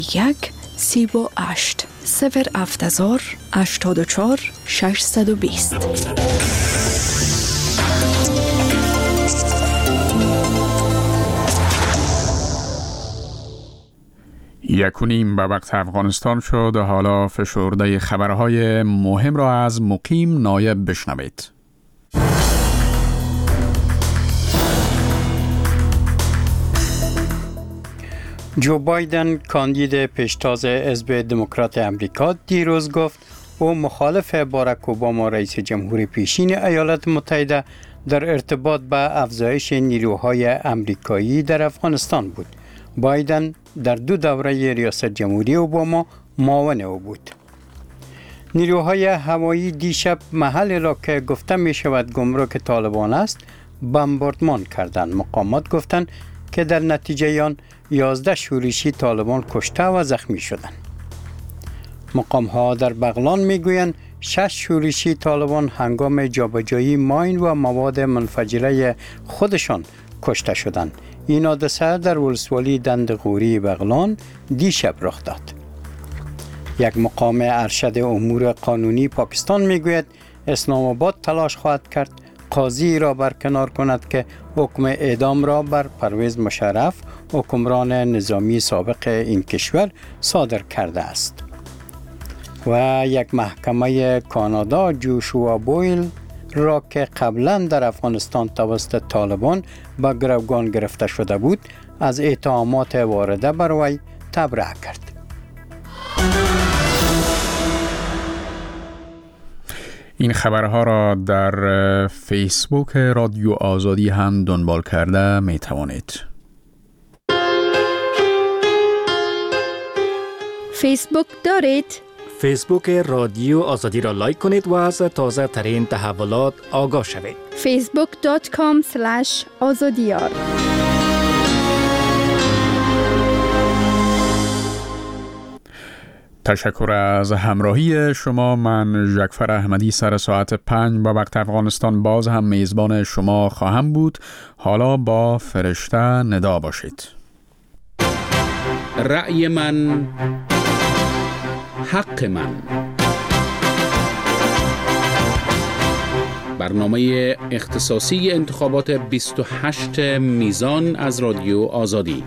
38 07084 620. یکونیم به وقت افغانستان شد. حالا فشرده خبرهای مهم را از مقیم نایب بشنوید. جو بایدن کاندید پیشتاز حزب دموکرات امریکا دیروز گفت او مخالف باراک اوباما رئیس جمهور پیشین ایالات متحده در ارتباط به افزایش نیروهای امریکایی در افغانستان بود. بایدن در 2 دوره ریاست جمهوری اوباما معاون او بود. نیروهای هوایی دیشب محل را که گفته می شود گمرک طالبان است بمباردمان کردند. مقامات گفتند که در نتیجه آن 11 شورشی طالبان کشته و زخمی شدند. مقام ها در بغلان می گویند 6 شورشی طالبان هنگام جابجایی ماین و مواد منفجره خودشان کشته شدند. این حادثه در ولسوالی دندقوری بغلان دیشب رخ داد. یک مقام ارشد امور قانونی پاکستان می گوید اسلام آباد تلاش خواهد کرد قاضی را برکنار کند که حکم اعدام را بر پرویز مشرف حکمران نظامی سابق این کشور صادر کرده است. و یک محکمه کانادا جوشوا بویل را که قبلا در افغانستان توسط طالبان به گروگان گرفته شده بود از اتهامات وارده بر وی تبرئه کرد. این خبرها را در فیسبوک رادیو آزادی هم دنبال کرده می توانید. فیسبوک دارید؟ فیسبوک رادیو آزادی را لایک کنید و از تازه ترین تحولات آگاه شوید. facebook.com/azadiyar. تشکر از همراهی شما. من جعفر احمدی سر ساعت 5 با وقت افغانستان باز هم میزبان شما خواهم بود. حالا با فرشته ندا باشید. رأی من حق من. برنامه اختصاصی انتخابات 28 میزان از رادیو آزادی.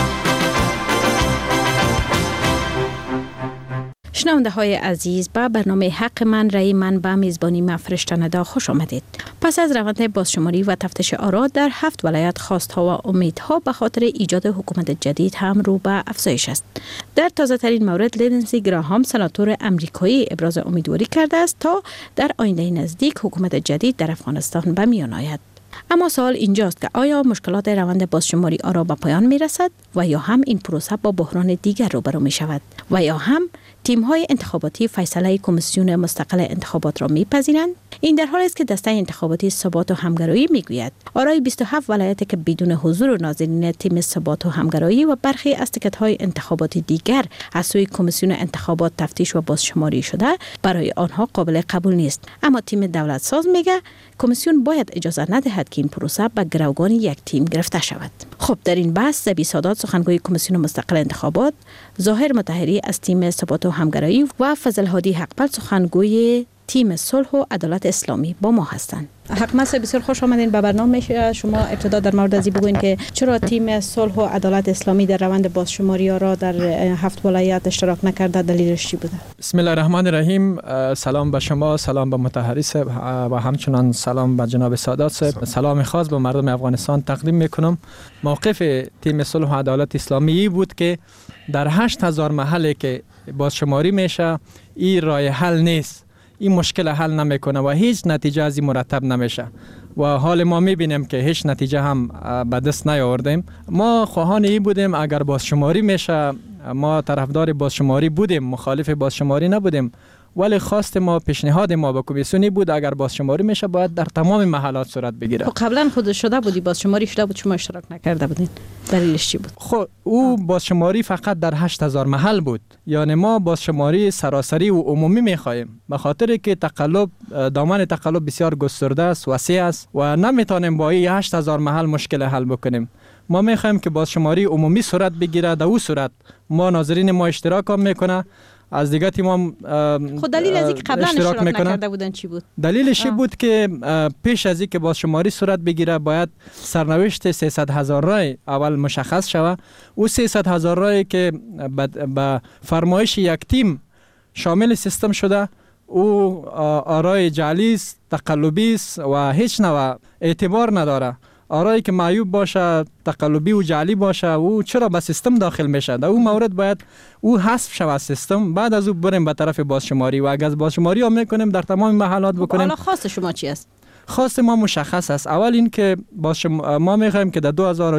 شنونده های عزیز، به برنامه حق من رأی من به میزبانی من فرشته ندا خوش آمدید. پس از روند بازشماری و تفتیش آرا در 7 ولایت خواستها و امیدها به خاطر ایجاد حکومت جدید هم رو به افزایش است. در تازه ترین مورد لینزی گراهام سناتور امریکایی ابراز امیدواری کرده است تا در آینده نزدیک حکومت جدید در افغانستان به میان آید. اما سوال اینجاست که آیا مشکلات روند بازشماری آرا به پایان می رسد و یا هم این پروسه با بحران دیگر روبرو می شود و یا هم تیم‌های انتخاباتی فیصله کمیسیون مستقل انتخابات را می‌پذیرند؟ این در حالی است که دسته انتخاباتی ثبات و همگرایی می‌گوید آرای 27 ولایت که بدون حضور ناظرین تیم ثبات و همگرایی و برخی از تیکت‌های انتخاباتی دیگر از سوی کمیسیون انتخابات تفتیش و بازشماری شده برای آنها قابل قبول نیست. اما تیم دولت ساز میگه کمیسیون باید اجازه ندهد که این پروسه به گروگان یک تیم گرفته شود. خب در این بحث زبی سادات سخنگوی کمیسیون مستقل انتخابات، ظاهر مطهری از تیم ثبات و همگرایی و فضل هادی حقپل سخنگوی تیم صلح و عدالت اسلامی با ما هستند. حقمس بسیار خوش آمدین به برنامه شما. ابتدا در مورد ازی بگوین که چرا تیم صلح و عدالت اسلامی در روند بازشماری را در 7 ولایت اشتراک نکرده؟ دلیلش چی بوده؟ بسم الله الرحمن الرحیم. سلام به شما، سلام به مطهری صاحب و همچنان سلام به جناب سادات صاحب. سلام خاص به مردم افغانستان تقدیم میکنم. موقف تیم صلح و عدالت اسلامی بود که در 8000 محله که بازشماری میشه این راه حل نیست، این مشکل حل نمیکنه و هیچ نتیجه از این مرتب نمیشه و حال ما میبینیم که هیچ نتیجه هم به دست نیاوردیم. ما خواهان این بودیم اگر بازشماری میشه، ما طرفدار بازشماری بودیم، مخالف بازشماری نبودیم، ولی خواست ما، پیشنهاد ما به کمیسیونی بود اگر بازشماری میشه باید در تمام محلات صورت بگیره. قبلا خود شده بودی بازشماری شده بود، شما اشتراک نکرده بودین، دلیلش چی بود؟ خب او بازشماری فقط در 8000 محل بود، یعنی ما بازشماری سراسری و عمومی میخوایم به خاطر که دامن تقلب بسیار گسترده است، وسیع است و نمیتونیم با این 8000 محل مشکل حل بکنیم. ما میخوایم که بازشماری عمومی صورت بگیره. در اون صورت ما ناظرین ما اشتراک هم میکنه، از دیگه تیم خود دلیل از اینکه قبلا اشتراک نکرده بودن چی بود؟ دلیلش بود که پیش از اینکه بازشماری صورت بگیره باید سرنوشت 300,000 رای اول مشخص شود. او 300,000 رای که به فرمایش یک تیم شامل سیستم شده، او آرای جعلی است، تقلبی است و هیچ نوع اعتبار نداره. آرایی که معیوب باشه، تقلبی و جعلی باشه، او چرا به سیستم داخل میشه؟ در اون مورد باید او حذف شود سیستم، بعد از او بریم به طرف بازشماری و اگر از بازشماری هم میکنیم در تمام محلات بکنیم. حالا خواست شما چی است؟ خواست ما مشخص است. اول این که ما میخوایم که در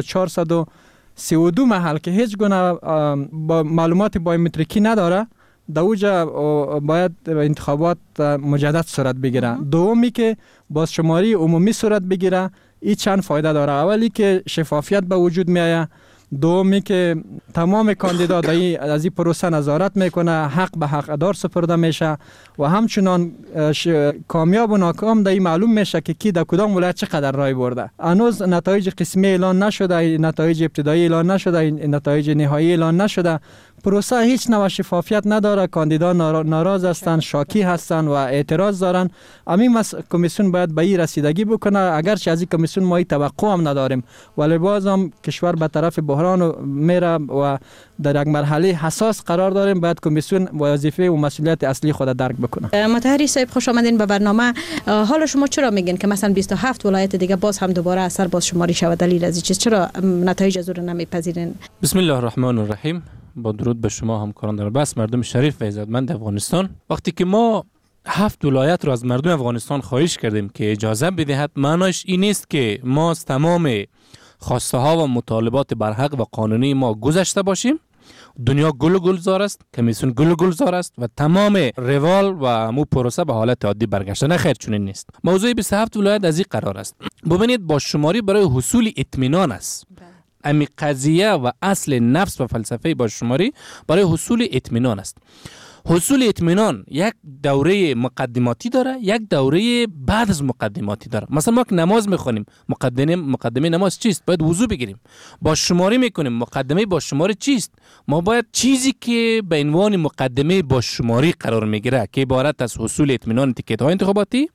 2432 محل که هیچ گونه معلومات بایومتریکی نداره، در اوجا باید انتخابات مجدد صورت بگیره. دومی که بازشماری عمومی صورت بگیره. این چند فایده داره. اولی که شفافیت به وجود میآید، دومی که تمام کاندیدا از این پروسه نظارت میکنه، حق به حق دار سپرده میشه و همچنان کامیاب و ناکام در این معلوم میشه که کی در کدام ولایت چقدر رای برده. هنوز نتایج قسمی اعلان نشده، نتایج ابتدایی اعلان نشده، نتایج نهایی اعلان نشده. پروسه هیچ نوع شفافیت نداره. کاندیدا ناراض هستند، شاکی هستند و اعتراض دارن. همین کمیسیون باید به این رسیدگی بکنه. اگرچه از این کمیسیون ما توقع هم نداریم، ولی باز هم کشور به طرف بحران میره و در یک مرحله حساس قرار داریم. باید کمیسیون وظیفه و مسئولیت اصلی خود درک بکنه. مطهری صاحب خوش آمدین به برنامه. حالا شما چرا میگین که مثلا 27 ولایت دیگه باز هم دوباره اثر بازشماری شود؟ دلیل از چیست؟ چرا نتایج از اون نمیپذیرین؟ بسم الله الرحمن الرحیم. با درود به شما همکاران در بس مردم شریف و عزتمند افغانستان. وقتی که ما 7 ولایت را از مردم افغانستان خواهش کردیم که اجازه بدهد، معناش این نیست که ما از تمام خواسته ها و مطالبات برحق و قانونی ما گذشته باشیم. دنیا گل و گلزار است، کمیسیون گل و گلزار است و تمام روال و مو پروسه به حالت عادی برگشته. نه خیر، چنین نیست. موضوع 27 ولایت از این قرار است. ببینید، بازشماری برای حصول اطمینان است. امی قضیه و اصل نفس و فلسفه بازشماری برای حصول اطمینان است. حصول اطمینان یک دوره مقدماتی داره، یک دوره بعد از مقدماتی داره. مثلا ما که نماز میخونیم، مقدمه نماز چیست؟ باید وضو بگیریم. بازشماری میکنیم، مقدمه بازشماری چیست؟ ما باید چیزی که به عنوان مقدمه بازشماری قرار میگیره که عبارت از حصول اطمینان تیکت های انتخاباتی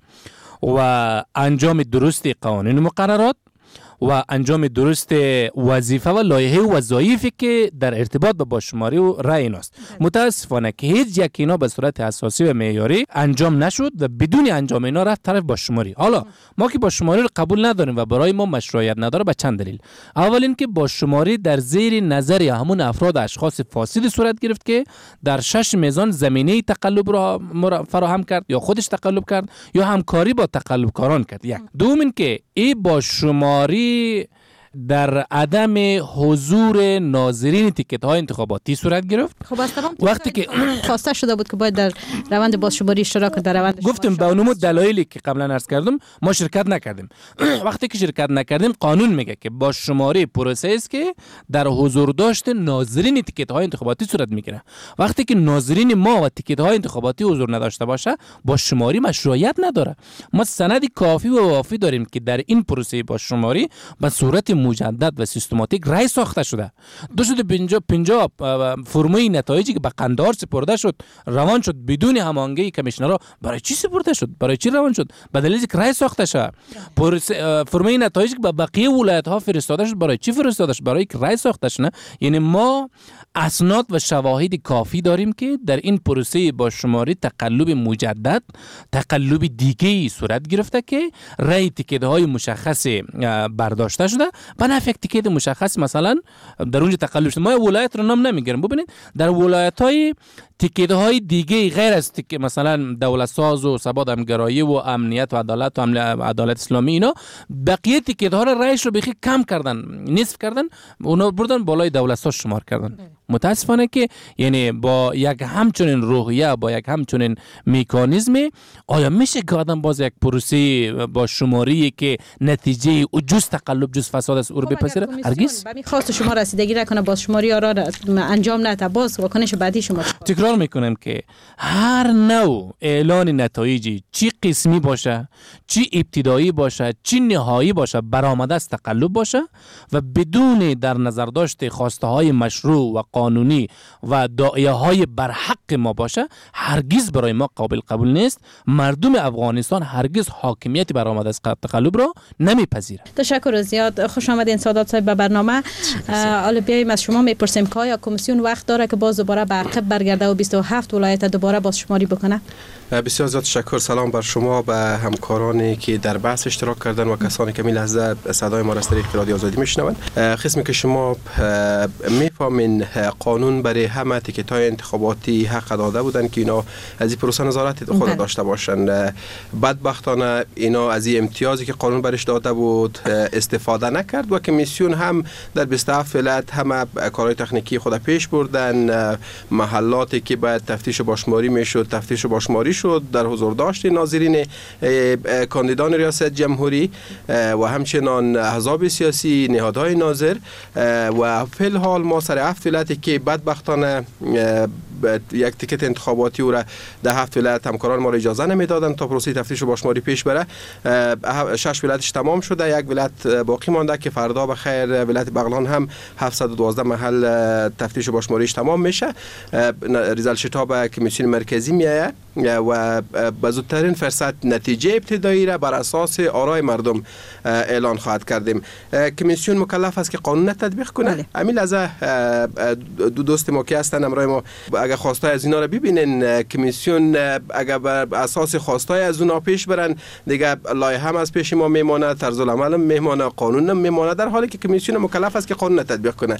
و انجام درست قوانین و مقررات و انجام درست وظیفه و لایحه و وظایفی که در ارتباط با بازشماری و رأی ایناست. متاسفانه که هیچ یک اینا به صورت اساسی و معیاری انجام نشد و بدون انجام اینا رفت طرف بازشماری. حالا ما که بازشماری رو قبول نداریم و برای ما مشروعیت نداره به چند دلیل. اول این که بازشماری در زیر نظر همون افراد اشخاص فاسد صورت گرفت که در 6 میزان زمینه تقلب را فراهم کرد، یا خودش تقلب کرد یا همکاری با تقلبکاران کرد. یک. دوم این که این بازشماری در عدم حضور ناظرین تیکت های انتخاباتی صورت گرفت. خب از تمام وقتی که خواسته شده بود که باید در روند بازشماری اشتراک در روند گفتم به اونم دلایلی که قبلا عرض کردم ما شرکت نکردیم. وقتی که شرکت نکردیم قانون میگه که بازشماری پروسه است که در حضور داشت ناظرین تیکت های انتخاباتی صورت میگیره. وقتی که ناظرین ما و تیکت های انتخاباتی حضور نداشته باشه، بازشماری مشروعیت نداره. ما سند کافی و وافی داریم که در این پروسه بازشماری به صورت مجدد و سیستماتیک رای ساخته شده. 250 فرمای نتایجی که به قندهار سپرده شد روان شد بدون هماهنگی کمیشنرها. برای چی سپرده شد؟ برای چی روان شد؟ به دلیل اینکه رای ساخته شد. فرمای نتایجی که به بقیه ولایت ها فرستاده شد، برای چی فرستاده شد؟ برای اینکه رای ساخته شد. یعنی ما اسناد و شواهد کافی داریم که در این پروسه بازشماری تقلب مجدد، تقلب دیگه‌ای صورت گرفته که رای تیکت های مشخص برداشته شده به نفع تیکت مشخص. مثلا در اونجا تقلب شده. ما ولایت رو نام نمیگیرم. ببینید در ولایت های تیکت های دیگه غیر از مثلا دولت ساز و ثبات امنگرایی و امنیت و عدالت و عدالت اسلامی، اینا بقیه تیکت ها رو رایش رو بخی کم کردن، نصف کردن، اونا بردن بالای دولت ساز شمار کردن. متاسفانه که یعنی با یک همچنین روحیه، با یک همچنین مکانیزم، آیا میشه که آدم باز یک پروسه با شماری که نتیجه جز تقلب جز فساد است او رو بپذیره؟ هرگز. خواست شما رسیدگی نکنه بازشماری را انجام نده، باز واکنش بعدی شما؟ تکرار اصرار میکنم که هر نوع اعلان نتایجی چی قسمی باشه، چی ابتدایی باشه، چی نهایی باشه، برآمده از تقلب باشه و بدون در نظر داشت خواسته های مشروع و قانونی و داعیه های برحق ما باشه، هرگز برای ما قابل قبول نیست. مردم افغانستان هرگز حاکمیت برآمده از تقلب را نمیپذیرند. تشکر زیاد. خوش آمدین سادات صاحب به برنامه. حالا بیایم از شما میپرسیم که آیا کمیسیون وقت داره که باز دوباره به عقب برگرده و 27 ولایت دوباره بازشماری بکنه؟ بسیار زیاد تشکر. سلام بر شما، به همکارانی که در بحث اشتراک کردن و کسانی که می لحظه صدای ما را از طریق رادیو آزادی میشنوند. قسمی که شما میفهمین قانون برای همه تیکت‌های انتخاباتی حق داده بودن که اینا از این پروسه نظارت خود داشته باشند. بدبختانه اینا از این امتیازی که قانون برش داده بود استفاده نکرد و کمیسیون هم در 27 ولایت همه کارهای تکنیکی خود پیش بردن. محلاتی که باید تفتیش و باشماری میشد تفتیش و باشماری شد در حضور داشت ناظرین کاندیدان ریاست جمهوری و همچنان احزاب سیاسی، نهادهای ناظر. و فی الحال ما سر 7 ولایتی که بدبختانه یک تیکت انتخاباتی او را در 7 ولایت همکاران ما را اجازه نمیدادند تا پروسه تفتیش و باشماری پیش بره. 6 ولایتش تمام شده، یک ولایت باقی مانده که فردا به خیر ولایت بغلان هم 712 محل تفتیش و باشماریش تمام میشه. ریزالت شتاب کمیسیون مرکزی میآید و به زودترین فرصت نتیجه ابتدایی را بر اساس آرای مردم اعلان خواهد کردیم. کمیسیون مکلف است که قانون تطبیق کنه. همین از دو دوست ما که هستن همراه ما، اگر خواستای از اینا را ببینن، کمیسیون اگر بر اساس خواستای از اونا پیش برن دیگه لایحه هم از پیش ما میمانه، طرز العمل میمانه، قانون هم میمانه، در حالی که کمیسیون مکلف است که قانون تطبیق کنه.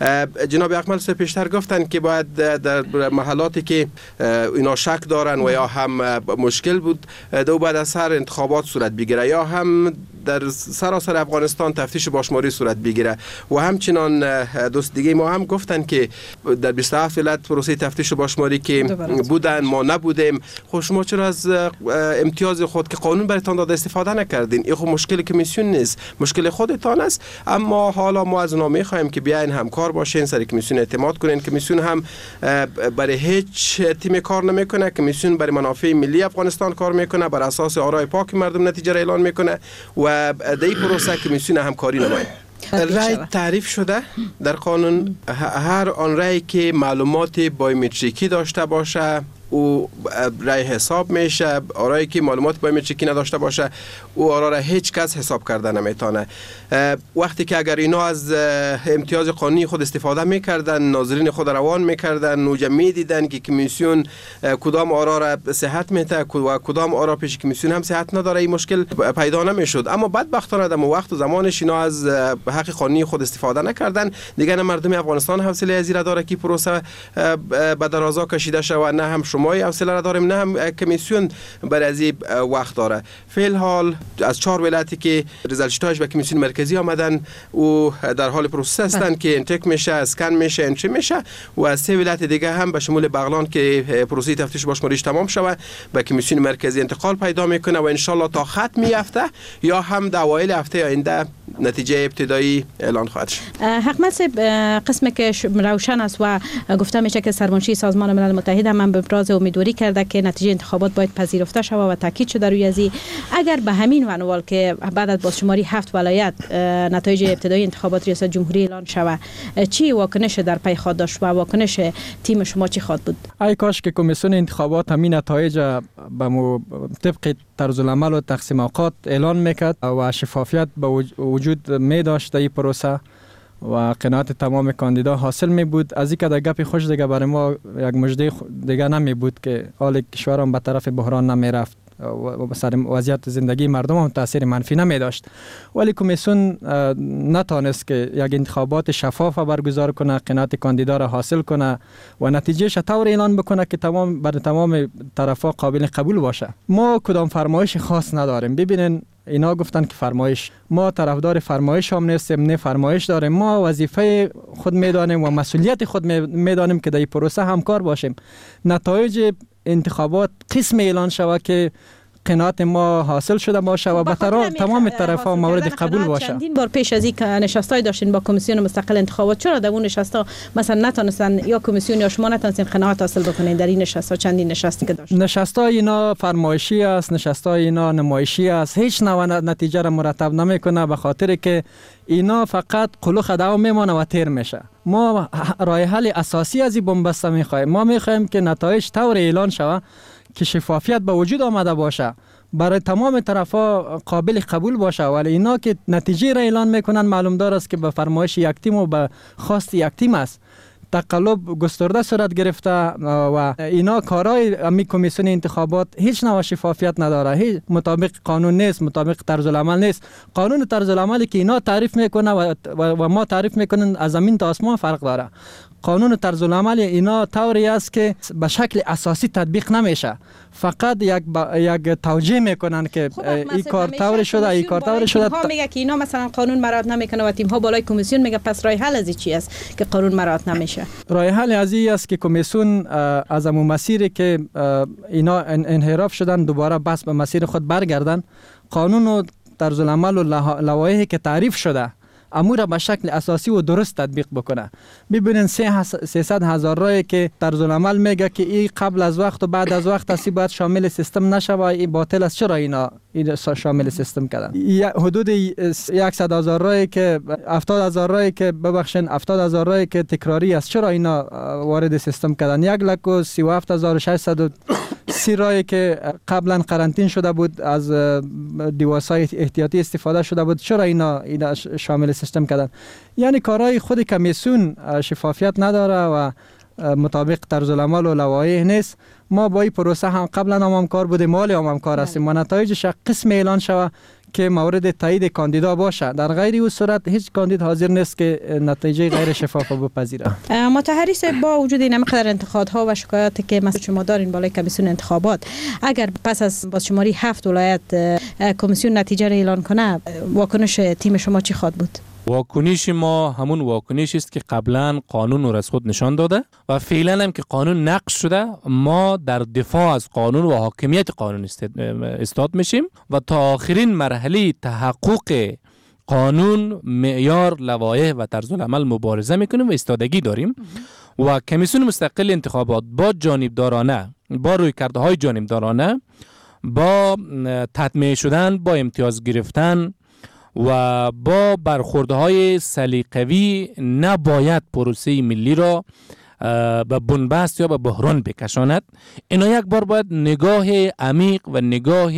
جناب اکمل صاحب پیشتر گفتن که باید در محلاتی که اینا شک دارن و یا هم مشکل بود دو بعد از هر انتخابات صورت بگیره یا هم در سراسر افغانستان تفتیش باشماری صورت بگیره. و همچنان دوست دیگه ما هم گفتن که در 27 ولایت پروسه تفتیش باشماری که بودن ما نبودیم. خب شما چرا از امتیاز خود که قانون براتون داده استفاده نکردین؟ این خب مشکل کمیسیون نیست، مشکل خودتان است. اما حالا ما از اونها میخوایم که بیاین همکار باشین، سر کمیسیون اعتماد کنین. کمیسیون هم برای هیچ تیم کار نمیکنه، کمیسیون برای منافع ملی افغانستان کار میکنه، بر اساس آرای پاک مردم نتیجه را اعلان میکنه و در این پروسه کمیسیون همکاری نماید. رای تعریف شده در قانون، هر آن رای که معلومات بایومتریکی داشته باشه او رای حساب میشه. آرایی که معلومات بایومتریکی نداشته باشه او آرا را هیچ کس حساب کرده نمیتونه. وقتی که اگر اینا از امتیاز قانونی خود استفاده میکردن، ناظرین خود روان میکردن، نوجه میدیدن که کمیسیون کدام آرا را صحت میده و کدام آرا پیش کمیسیون هم صحت نداره، این مشکل پیدا نمیشد. اما بدبختانه در وقت و زمانش اینا از حق قانونی خود استفاده نکردن. دیگه نه مردم افغانستان حوصله از این داره که پروسه به درازا کشیده شود، نه هم ما حوصله را داریم، نه هم کمیسیون برای از این وقت داره. فی الحال از 4 ولایتی که ریزالتش به کمیسیون مرکزی آمدن و در حال پروسه هستند که انتک میشه، اسکن میشه، انتری میشه. و از 3 ولایت دیگه هم به شمول بغلان که پروسه تفتیش باشماریش تمام شود به کمیسیون مرکزی انتقال پیدا میکنه و ان شاء الله تا ختم هفته یا هم در اوایل هفته آینده نتیجه ابتدایی اعلان خواهد شد. حکمت صاحب، قسمی که روشن است و گفته میشه که سرمنشی سازمان ملل متحد هم به ابراز امیدواری کرده که نتیجه انتخابات باید پذیرفته شود و تاکید شده روی ازی. اگر به همین منوال که بعد از بازشماری 7 ولایت نتایج ابتدایی انتخابات ریاست جمهوری اعلان شود، چی واکنش در پی خواهد داشت و واکنش تیم شما چی خواهد بود؟ ای کاش که کمیسیون انتخابات همین نتایج به طبق طرز العمل و تقسیم اوقات اعلان میکرد و شفافیت به وجود می داشت در این پروسه و قناعت تمام کاندیدا حاصل می بود. از اینکه در گپ خوش دیگه برای ما یک مژده دیگه نمی بود که حال کشورم به طرف بحران نمی رفت و سر وضعیت زندگی مردم هم تاثیر منفی نمی داشت. ولی کمیسیون نتانست که یک انتخابات شفاف برگزار کنه، قناعت کاندیدا را حاصل کنه و نتیجهش طور اعلان بکنه که برای تمام طرفا قابل قبول باشه. ما کدام فرمایش خاص نداریم. ببینین اینا گفتن که فرمایش، ما طرفدار فرمایش هم نیستیم، نه فرمایش داریم. ما وظیفه خود میدانیم و مسئولیت خود میدانیم که در این پروسه همکار باشیم. نتایج انتخابات قسم اعلان شود که قناعت ما حاصل شده باشه و به تمام طرف‌ها مورد قبول باشه. چندین بار پیش از این نشستای داشتین با کمیسیون مستقل انتخابات، چرا در اون نشستا مثلا نتونستن یا کمیسیون یا شما نتونستین قناعت حاصل بکنین در این نشستا؟ چندین نشستی که داشتین. نشستای اینا فرمایشی است، نشستای اینا نمایشی است، هیچ نوع نتیجه را مرتب نمیکنه، به خاطر که اینا فقط قلو خداو میمونه و تیر میشه. ما راه حل اساسی از این بنبست میخوایم. ما میخوایم که نتایج طور اعلان شود که شفافیت به وجود آمده باشه، برای تمام طرفا قابل قبول باشه. ولی اینا که نتیجه را اعلان میکنن معلوم دار است که به فرمایش یک تیم و به خواست یک تیم است. تقلب گسترده صورت گرفته و اینا کارهای امی کمیسیون انتخابات هیچ نوع شفافیت نداره، هیچ مطابق قانون نیست، مطابق طرز العمل نیست. قانون طرز العملی که اینا تعریف میکنه و ما تعریف میکنن از زمین تا آسمان فرق داره. قانون طرز العمل اینا طوری است که به شکل اساسی تطبیق نمیشه، فقط یک توجیه میکنن که این کار طوری شده، این کار طوری شده. ها میگه که اینا مثلا قانون مراعات نمیکنه و تیم ها بالای کمیسیون میگه پس راه حل از چی است که قانون مراعات نمیشه؟ راه حل از این است که کمیسیون از همون مسیری که اینا انحراف شدن دوباره بس به مسیر خود برگردن، قانون و طرز العمل و لوایحی که تعریف شده امور به شکل اساسی و درست تطبیق بکنه. ببینین 300,000 رای که طرز العمل میگه که این قبل از وقت و بعد از وقت اسی باید شامل سیستم نشه و این باطل است. چرا اینا شامل سیستم کردن؟ حدود 100,000 رای که 70,000 رای که ببخشین 70,000 رای که تکراری است، چرا اینا وارد سیستم کردن؟ 1,37,630 رای که قبلا قرنطین شده بود، از دیواسای احتیاطی استفاده شده بود، چرا اینا شامل سیستم کردن؟ یعنی کارهای خود کمیسیون شفافیت نداره و مطابق طرز العمل و لوایح نیست. ما با این پروسه هم قبلا هم کار بودیم، مال هم کار هستیم و نتایجش قسم اعلان شود که مورد تایید کاندیدا باشه. در غیر این صورت هیچ کاندید حاضر نیست که نتیجه غیر شفاف بپذیره. متحری با وجود این مقدار انتقادها و شکایاتی که مثلا شما دارین بالای کمیسیون انتخابات، اگر پس از بازشماری 7 ولایت کمیسیون نتیجه را اعلان کنه، واکنش تیم شما چی خواهد بود؟ واکنش ما همون واکنشی است که قبلا قانون رو از خود نشان داده و فعلا هم که قانون نقض شده، ما در دفاع از قانون و حاکمیت قانون استاد میشیم و تا آخرین مرحله تحقق قانون، معیار، لوایح و طرز العمل مبارزه میکنیم و ایستادگی داریم. و کمیسیون مستقل انتخابات با جانبدارانه، با رویکردهای جانبدارانه، با تطمیع شدن، با امتیاز گرفتن و با برخوردهای سلیقه‌ای نباید پروسه ملی را به بنبست یا به بحران بکشاند. اینا یک بار باید نگاه عمیق و نگاه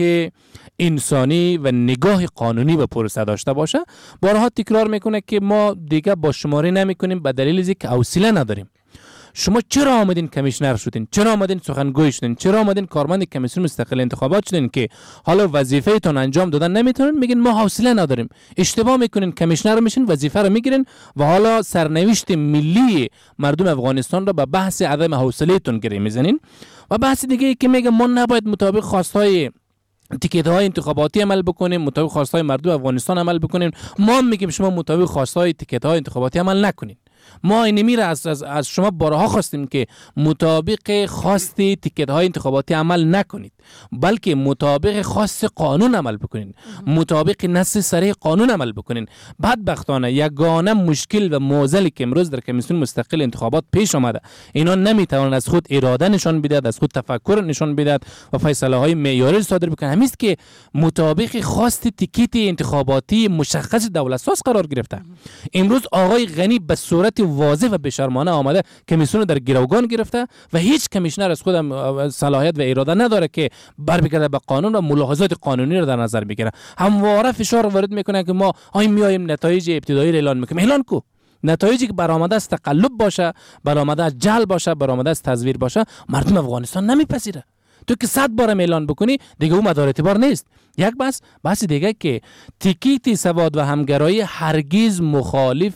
انسانی و نگاه قانونی به پروسه داشته باشه. بارها تکرار میکنه که ما دیگه با شماری نمیکنیم به دلیل اینکه حوصله نداریم. شما چرا آمدین کمیشنر شدین؟ چرا آمدین سخنگوی شدین؟ چرا آمدین کارمند کمیسیون مستقل انتخابات شدین که حالا وظیفه تون انجام دادن نمیتونین؟ میگین ما حوصله نداریم. اشتباه میکنین، کمیشنر میشین، وظیفه رو میگیرین و حالا سرنوشت ملی مردم افغانستان را به بحث عدم حوصله تون گره میزنین. و بحث دیگه که میگه ما نباید مطابق خواستهای تیکت های انتخاباتی عمل بکنیم، مطابق خواستهای مردم افغانستان عمل بکنیم. ما میگیم شما مطابق خواستهای تیکت های انتخاباتی عمل نکنین. ما این میره از شما بارها خواستیم که مطابق خواست تیکت های انتخاباتی عمل نکنید، بلکه مطابق خواست قانون عمل بکنین، مطابق نص صریح قانون عمل بکنین. بدبختانه یگانه مشکل و معضلی که امروز در کمیسیون مستقل انتخابات پیش آمده، اینا نمیتوانند از خود اراده نشان بدهد، از خود تفکر نشان بدهد و فیصله های معیاری صادر بکنند. همین است که مطابق خواست تیکت انتخاباتی مشخص دولت ساز قرار گرفته. امروز آقای غنی به صورت واضح و بشرمانه آمده کمیسیون در گروگان گرفته و هیچ کمیشنر از خود صلاحیت و اراده نداره که بر بگرده به قانون و ملاحظات قانونی رو در نظر بگیره. همواره فشار وارد میکنه که ما میایم نتایج ابتدایی رو اعلان میکنیم. اعلان کو نتایجی که برآمده از تقلب باشه، برآمده از جعل باشه، برآمده از تزویر باشه، مردم افغانستان نمیپذیره. تو که 100 بار اعلان بکنی دیگه اون مدار اعتبار نیست. یک بحث دیگه که تیکیت سواد و همگرایی هرگز مخالف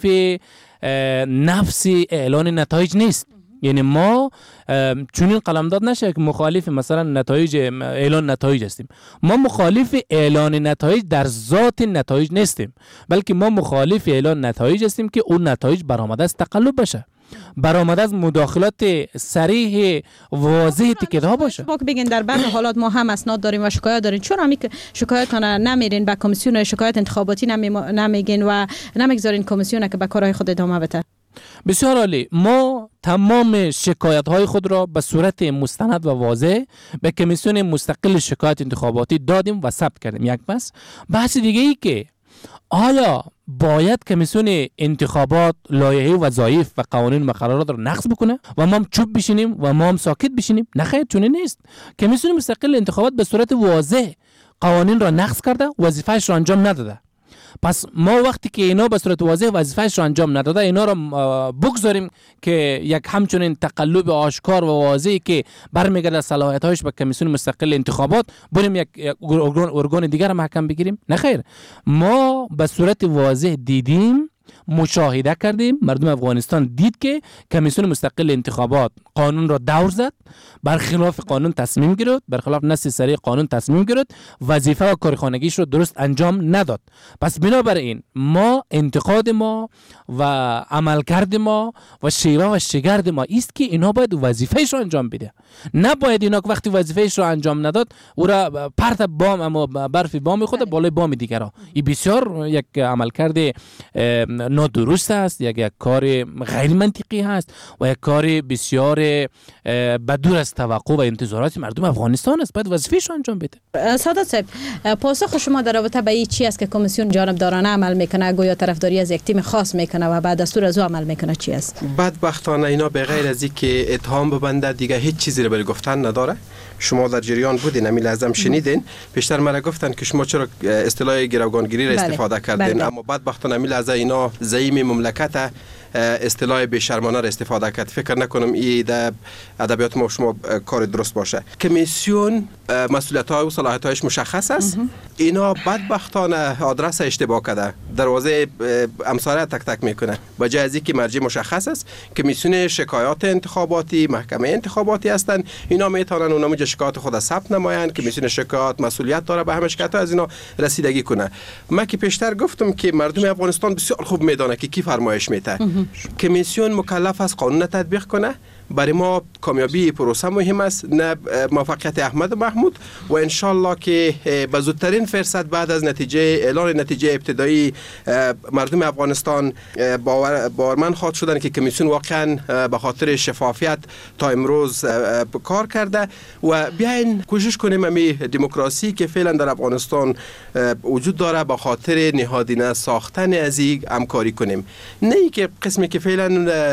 نفس اعلان نتایج نیست. یعنی ما چنین قلمداد نشه که مخالف مثلا نتایج اعلان نتایج هستیم. ما مخالف اعلان نتایج در ذات نتایج نیستیم، بلکه ما مخالف اعلان نتایج هستیم که اون نتایج برآمده از تقلب بشه. برآمده از مداخلات صریح واضح تیکت ها باشه. شما که بگین در بعض حالات ما هم اسناد داریم و شکایت دارین، چرا همی که شکایتتان نمیرین به کمیسیون شکایت انتخاباتی نمیگین و نمیگذارین کمیسیون که به کارهای خود ادامه بده؟ بسیار عالی. ما تمام شکایت های خود را به صورت مستند و واضح به کمیسیون مستقل شکایت انتخاباتی دادیم و ثبت کردیم. یک بحث دیگه ای که آیا باید کمیسیون انتخابات لایحه وظایف و قوانین مقررات را نقض بکنه و ما هم چوب بشینیم و ما هم ساکت بشینیم؟ نه خیر، چون نیست. کمیسیون مستقل انتخابات به صورت واضح قوانین را نقض کرده، وظیفه‌اش را انجام نداده. پس ما وقتی که اینا به صورت واضح وظیفه‌اش را انجام نداده، اینا را بگذاریم که یک همچنین تقلب آشکار و واضحی که برمیگرده صلاحیت‌هاش به کمیسیون مستقل انتخابات، بریم یک ارگان دیگر را محکم بگیریم؟ نه خیر. ما به صورت واضح دیدیم، مشاهده کردیم، مردم افغانستان دید که کمیسیون مستقل انتخابات قانون را دور زد، برخلاف قانون تصمیم گرفت، برخلاف نص صریح قانون تصمیم گرفت، وظیفه و کارخانگیش رو درست انجام نداد. پس بنابراین ما انتقاد ما و عملکرد ما و شیوه و شگرد ما است که اینا باید وظیفه‌اش رو انجام بده. نباید اینا که وقتی وظیفه‌اش رو انجام نداد او را پرت بام اما برف بام خود بالای بام دیگرا. این بسیار یک عملکرد نادرست است، یک کار غیر منطقی هست و یک کار بسیار بدور از توقع و انتظارات مردم افغانستان است. باید وظیفه‌اش رو انجام بده. سادات صاحب، پاسخ شما در رابطه با این چی است که کمیسیون جانبدارانه عمل میکنه، گویا طرفداری از یک تیم خاص میکنه و بعد دستور از او عمل میکنه، چی است؟ بدبختانه اینا به غیر از اینکه اتهام ببنده دیگه هیچ چیزی رو برای گفتن نداره. شما در جریان بودین، همین لازم شنیدین، پیشتر مرا گفتن که شما چرا اصطلاح گروگانگیری را استفاده کردین، اما بدبختانه همین لحظه اینا زعیم مملکت اصطلاح بی‌شرمانه را استفاده کرد. فکر نکنم این در ادبیات ما شما کار درست باشه. کمیسیون مسئولیت‌ها و صلاحیت‌هاش مشخص است. اینا بدبختانه آدرس اشتباه کرده، دروازه امساره تک تک میکنه. با جای از اینکه مرجع مشخص است، کمیسیون شکایات انتخاباتی، محکمه انتخاباتی هستند، اینا میتونن اونم شکایات خود ثبت نمایند. کمیسیون شکایات مسئولیت داره به همه شکایت‌ها از اینا رسیدگی کنه. من که پیشتر گفتم که مردم افغانستان بسیار خوب میدونه که کی فرمایش میده. کمیسیون مکلف است قانون تطبیق کنه. برای ما کامیابی پروسه مهم است، نه موفقیت احمد محمود، و انشالله که به زودترین فرصت بعد از اعلان نتیجه ابتدایی مردم افغانستان باورمند خواهد شدن که کمیسیون واقعا به خاطر شفافیت تا امروز کار کرده و بیاین کوشش کنیم امی دموکراسی که فعلا در افغانستان وجود داره به خاطر نهادینه ساختن از این همکاری کنیم. نه ای که قسمی که فعلا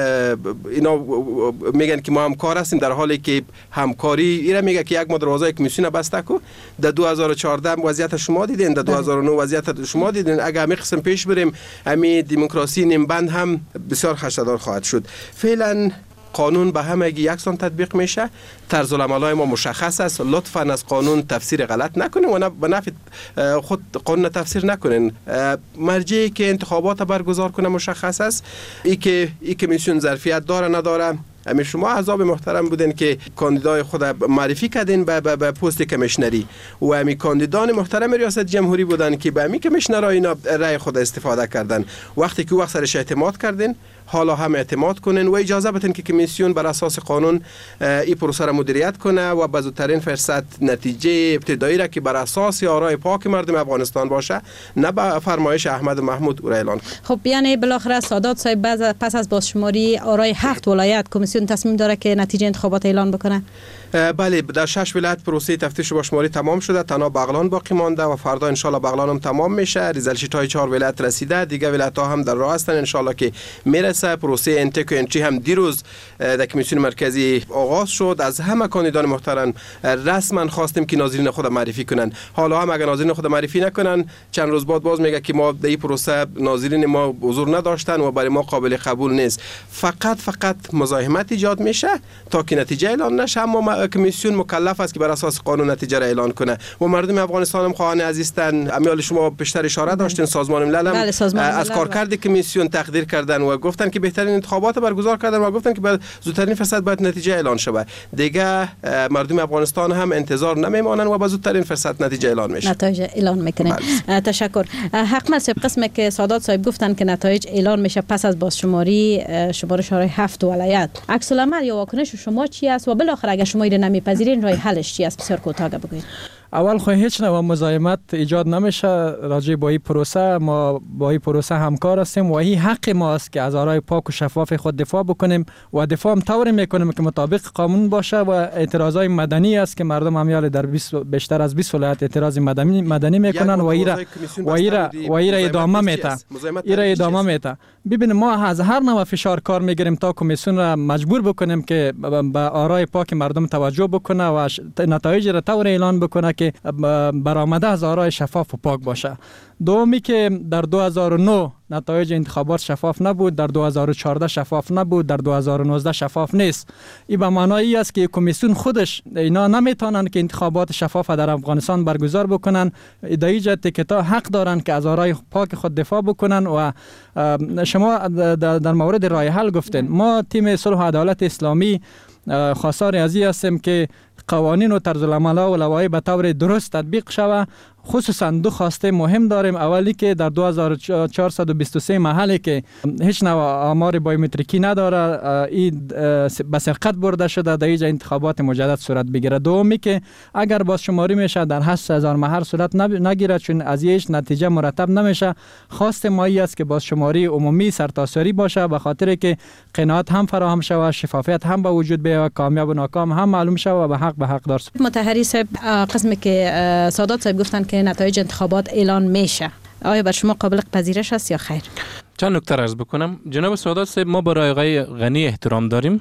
اینا میگن که ما همکار هستیم، در حالی که همکاری اینا میگه که یک ما دروازه کمیسیون بسته کو. در 2014 وضعیت شما دیدین، در 2009 وضعیت شما دیدین. اگر همین قسم پیش بریم همین دموکراسی نیمبند هم بسیار خشدار خواهد شد. فعلا قانون به همگی یکسان تطبیق میشه. طرز العمل‌های ما مشخص است. لطفاً از قانون تفسیر غلط نکنین و به نفع خود قانون تفسیر نکنین. مرجعی که انتخابات برگزار کنه مشخص است. ای که کمیسیون ظرفیت داره نداره. همین شما احزاب محترم بودین که کاندیدای خود معرفی کردین به پست کمیشنری و همین کاندیدان محترم ریاست جمهوری بودن که به همین کمیشنرها اینا رأی خود استفاده کردن. وقتی که وقت سرش اعتماد کردین، حالا هم اعتماد کنین و اجازه بدین که کمیسیون بر اساس قانون این پروسه را مدیریت کنه و به زودترین فرصت نتیجه ابتدایی را که بر اساس آرای پاک مردم افغانستان باشه، نه به فرمایش احمد محمود او را اعلان کنه. خب یعنی بالاخره سادات صاحب پس از بازشماری آرای 7 ولایت کمیسیون تصمیم داره که نتیجه انتخابات اعلان بکنه؟ بله، در 6 ولایت پروسه تفتیش و بازشماری تمام شده، تنها بغلان باقی مانده و فردا ان شاء الله بغلان هم تمام میشه. ریزالت شیت های 4 ولایت رسیده، دیگه ولایت ها هم در راه هستن ان شاء الله که میرسه. پروسه انتک و انتری هم دیروز در کمیسیون مرکزی آغاز شد. از همه کاندیدان محترم رسما خواستیم که ناظرین خود معرفی کنن. حالا هم اگر ناظرین خود معرفی نکنن، چند روز بعد باز میگه که ما در این پروسه ناظرین ما حضور نداشتن و برای ما قابل قبول نیست. فقط مزاحمت ایجاد میشه تا که نتیجه اعلان نشه. اما کمیسیون مکلف است که بر اساس قانون نتیجه را اعلان کنه و مردم افغانستان هم خواهان عزیزتن. امیال شما بیشتر اشاره داشتین سازمان ملل هم از کارکرد کمیسیون تقدیر کردن و گفتن که بهترین انتخابات برگزار کردن و گفتن که به زودترین فرصت باید نتیجه اعلان شود. دیگه مردم افغانستان هم انتظار نمیمانن و به زودترین فرصت نتیجه اعلان میشه. نتایج اعلان میکنه. تشکر. حقمل صاحب، قسمی که سادات صاحب گفتن که نتایج اعلان میشه پس از بازشماری شمارش های 7 ولایت، عکس العمل یا واکنش شما چی است و بالاخره اگر شما اینو نمیپذیرین راه حلش چی است؟ بسیار کوتاه بگوید. اول خو هیچ نوع مزاحمت ایجاد نمیشه راجع به این پروسه. ما با این پروسه همکار هستیم و این حق ماست که از آرای پاک و شفاف خود دفاع بکنیم و دفاع هم طوری میکنیم که مطابق قانون باشه و اعتراضای مدنی است که مردم همیال در بیشتر از 20 ولایت اعتراض مدنی میکنن و ایرا ادامه میته. ببینید ما از هر نوع فشار کار میگیریم تا کمیسیون را مجبور بکنیم که به آرای پاک مردم توجه بکنه و نتایج را طور اعلان بکنه که برآمده از آرای شفاف و پاک باشه. دومی که در 2009 نتایج انتخابات شفاف نبود، در 2014 شفاف نبود، در 2019 شفاف نیست. این به معنای است که کمیسیون خودش اینا نمیتونن که انتخابات شفاف در افغانستان برگزار بکنن. در این جهت که تا حق دارن که از آرای پاک خود دفاع بکنن. و شما در مورد راه حل گفتین، ما تیم صلح و عدالت اسلامی خواستار از این هستیم که قوانین و طرز العمل و لوایح به طور درست تطبیق شود. خصوصا دو خواسته مهم داریم. اولی که در 2423 محلی که هیچ نوع آمار بایومتریکی نداره، این به سرقت برده شده، در اینجا انتخابات مجدد صورت بگیره. دومی که اگر بازشماری میشه در 8000 محل صورت نگیره، چون از هیچ نتیجه مرتب نمیشه. خواست ما است که بازشماری عمومی سرتاسری باشه، به خاطر که قناعت هم فراهم شود، شفافیت هم به وجود بیاید، کامیاب و ناکام هم معلوم شود و به حق دار. مطهری صاحب، قسمی که سادات صاحب گفتن که نتایج انتخابات اعلان میشه، آیا بر شما قابل پذیرش است یا خیر؟ چند نکته عرض بکنم. جناب سادات صاحب، ما برای آقای غنی احترام داریم،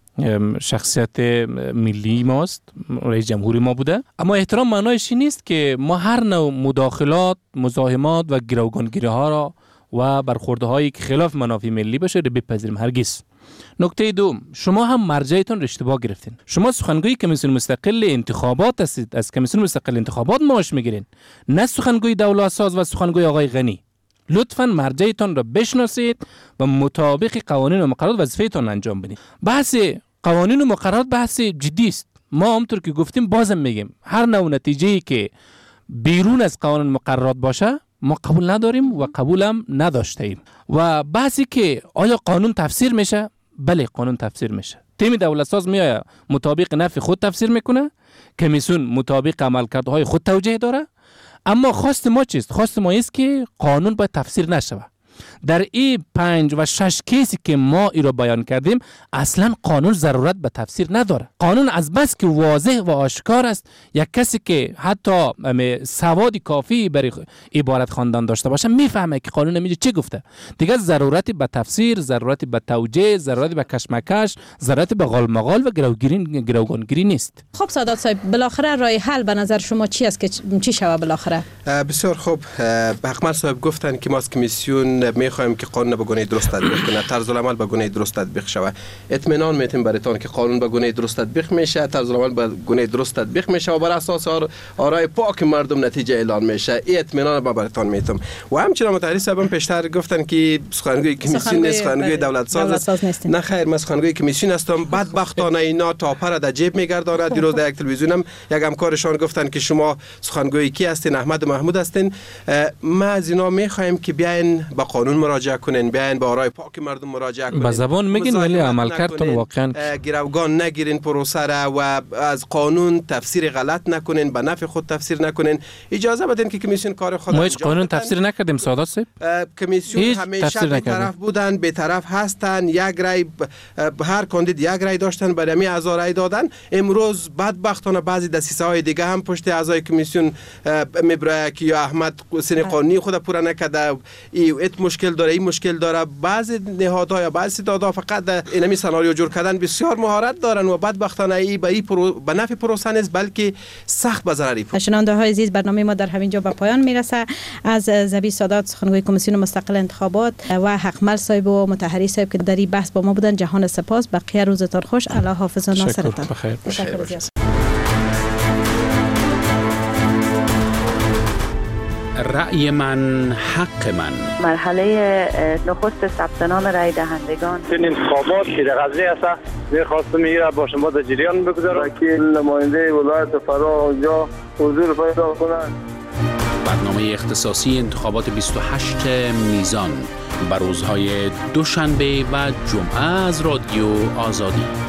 شخصیت ملی ماست، رئیس جمهوری ما بوده، اما احترام معنایش این نیست که ما هر نوع مداخلات، مزاحمات و گروگانگیری ها را و برخوردهایی که خلاف منافع ملی باشه رو بپذیریم. هرگز. نکته دوم، شما هم مرجعتون رو اشتباه گرفتین. شما سخنگوی کمیسیون مستقل انتخابات هستید، از کمیسیون مستقل انتخابات معاش میگیرین، نه سخنگوی دولت ساز و سخنگوی آقای غنی. لطفاً مرجعتون را بشناسید و مطابق قوانین و مقررات وظیفه‌تون انجام بدید. بحث قوانین و مقررات بحث جدی است. ما همونطور که گفتیم بازم میگیم، هر نوع نتیجه‌ای که بیرون از قوانین مقررات باشه ما قبول نداریم و قبول هم نداشته ایم. و بحثی که آیا قانون تفسیر میشه؟ بله، قانون تفسیر میشه. تیم دولت ساز میاد مطابق نفع خود تفسیر میکنه، کمیسیون مطابق عملکردهای خود توجیه داره. اما خواست ما چیست؟ خواست ما است که قانون باید تفسیر نشه. در این 5 و 6 کیسی که ما ای را بیان کردیم اصلا قانون ضرورت به تفسیر نداره. قانون از بس که واضح و آشکار است، یک کسی که حتی سواد کافی برای عبارت خواندن داشته باشه میفهمه که قانون میگه چی گفته. دیگه ضرورتی به تفسیر، ضرورتی به توجیه، ضرورتی به کشمکش، ضرورتی به غالمغال و گروگانگیری نیست. خب سادات صاحب، بالاخره راه حل به نظر شما چی است که چی شود بالاخره؟ بسیار خوب. حقمل صاحب گفتن که ما از کمیسیون میخوایم که قانون به گونه درست تطبیق کنه، طرز العمل به گونه درست تطبیق شود. اطمینان میتیم براتون که قانون به گونه درست تطبیق میشه، طرز العمل به گونه درست تطبیق میشه و بر اساس آرای پاک مردم نتیجه اعلان میشه. این اطمینان با براتون میتم. و همچنین متحری صاحب پیشتر گفتن که سخنگوی کمیسیون نیست، سخنگوی دولت ساز است. نه خیر، من سخنگوی کمیسیون هستم. بدبختانه اینا تاپر در جیب میگرداند. دیروز در یک تلویزیونم یک همکارشان گفتن که شما سخنگوی کی هستین؟ احمد محمود هستین. ما از اینا میخوایم که بیاین با قانون مراجعه کنین، بیاین با آرای پاک مردم مراجعه کنین. با زبان میگین ولی عملکردتون واقعا گروگان نگیرین پروسه را و از قانون تفسیر غلط نکنین، به نفع خود تفسیر نکنین. اجازه بدین که کمیسیون کار خود ما هیچ قانون تفسیر نکردیم سادات صاحب. کمیسیون همیشه به طرف بودن، به طرف هستن. یک رای هر کاندید یک رای داشتن، برای می اعضا رای دادن. امروز بدبختانه بعضی دسیسه های دیگه هم پشت اعضای کمیسیون میبره که یا احمد سن قانونی خود پورا نکرده، مشکل داره، این مشکل داره. بعضی نهادها یا بعضی ستادها فقط اینمی سناریو جور کردن بسیار مهارت دارن و بدبختانه ای به نفع پروسه نیست بلکه سخت به ضرر پروسه. شنونده های عزیز، برنامه ما در همین جا به پایان میرسه. از زبی سادات سخنگوی کمیسیون مستقل انتخابات و حقمل صاحب و مطهری صاحب که در این بحث با ما بودن جهان سپاس. بقیه روزتان خوش. الله حافظ و ناصرتان. بخیر. رأی من حق من. مرحله نخست ثبت نام رای دهندگان. این انتخابات که در غزه است، می‌خواستم این با شما در جریان بگذارم. وکیل نماینده ولایت فرا اونجا حضور پیدا کنند. برنامه اختصاصی انتخابات 28 میزان بر روزهای دوشنبه و جمعه از رادیو آزادی.